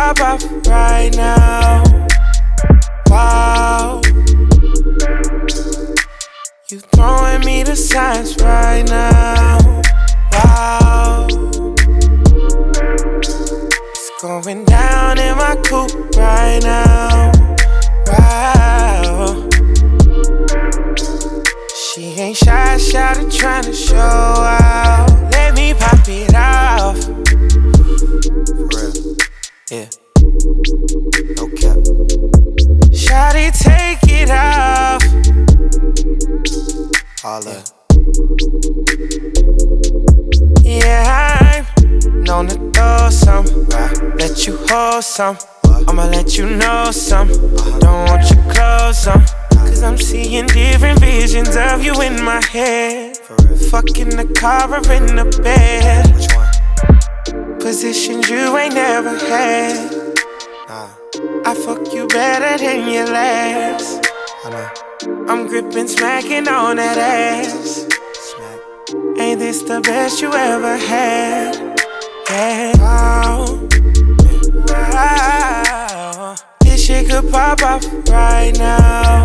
pop off right now. Wow, you throwing me the signs right now. Wow, it's going down in my coupe right now. Wow, she ain't shy, shouted, trying to show out. Let me pop it off. For real, yeah, no cap. Shawty, take it off. Holla. Yeah, I'm known to throw some, let you hold some. I'ma let you know some. Don't want your clothes on, cause I'm seeing different visions of you in my head. Fuck in the car or in the bed. Which one? Positions you ain't never had. I fuck you better than your last. I know. I'm gripping, smacking on that ass. Smack. Ain't this the best you ever had? Yeah. Wow. Wow. This shit could pop off right now.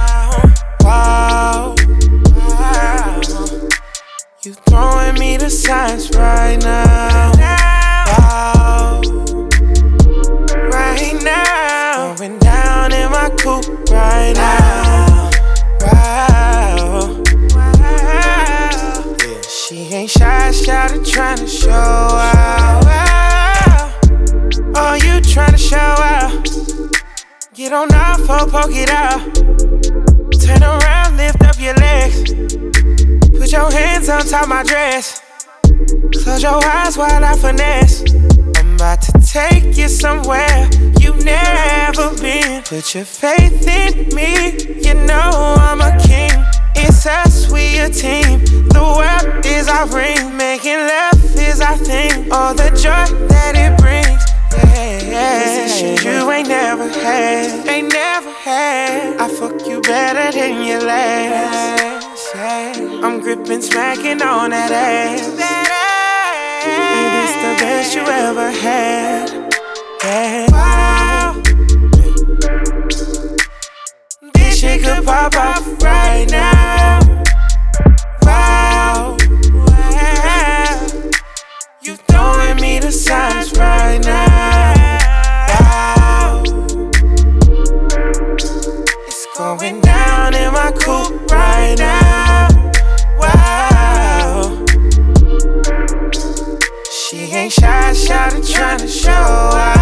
Wow. Wow. You throwing me the signs right now. Wow. Right now. Going down in my coupe right now. Wow. Wow. Yeah. She ain't shy, shouted, trying to show out. Wow. Oh, you trying to show out. Get on off, poke it out. Turn around, lift up your legs. Put your hands on top of my dress. Close your eyes while I finesse. I'm about to take you somewhere you've never been. Put your faith in me, you know I'm a king. It's us, we a team. The world is our ring. Making love is our thing. All the joy that it brings. Yeah, positions you ain't never had. Ain't never had. I fuck you better than your last. Yeah. I'm gripping, smacking on that ass. Ain't this the best you ever had? Yeah. Wow. This shit could pop off right now. Wow. Wow. You throwing me the signs right now. Wow. It's going down in my coupe right now. Wow. She ain't shy, shouted, trying to show out.